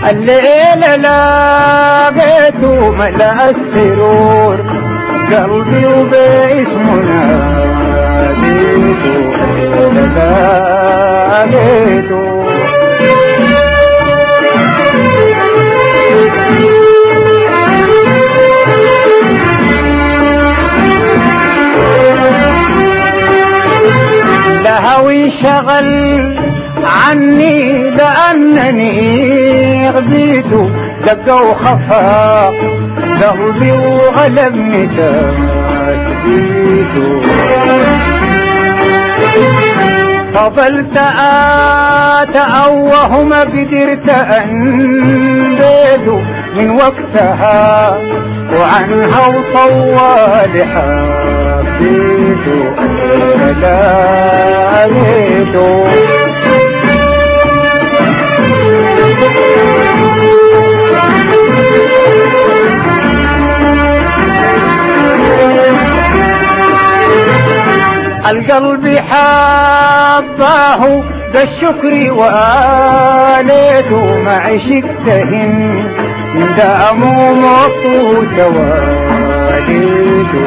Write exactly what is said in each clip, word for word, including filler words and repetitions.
الليلة لقيته ملأ السرور قلبي وباسمه ناديته لقيته. لهوي شغل عني لأنني غبيته دقا وخفى قلبي وغلبني تثبيته. فضلت أتأوه ما قدرت أنبيته من وقتها وعنها وطوال حبيته لقيته. القلب حباه بالشكر واليته ما عشقتهن دامه مطوت واليته.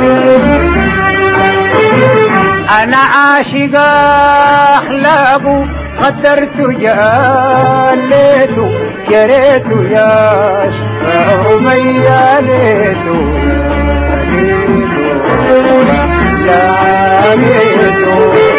انا عاشق اخلاقه قدرت جاليته جريته يا شعر مياليته لقيته.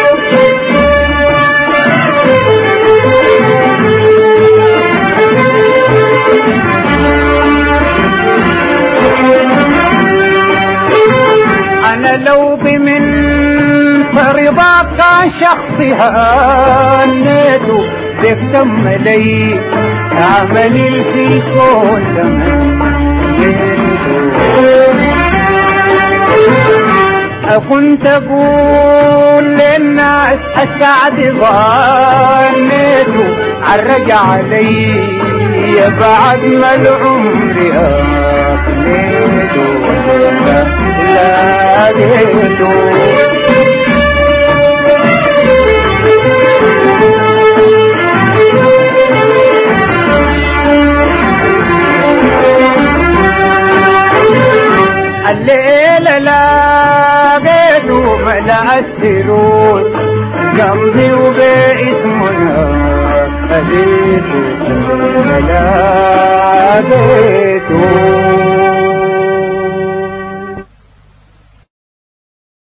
أنا لو بمن فرضاك كان شخصها هنيته بيكتم لي عملي في كل كنت أقول للناس السعد ظنيته عالرجع علي بعد ما العمر أفنيته لقيته. الليلة لقيته ملأ السرور قلبي وباسمه ناديته.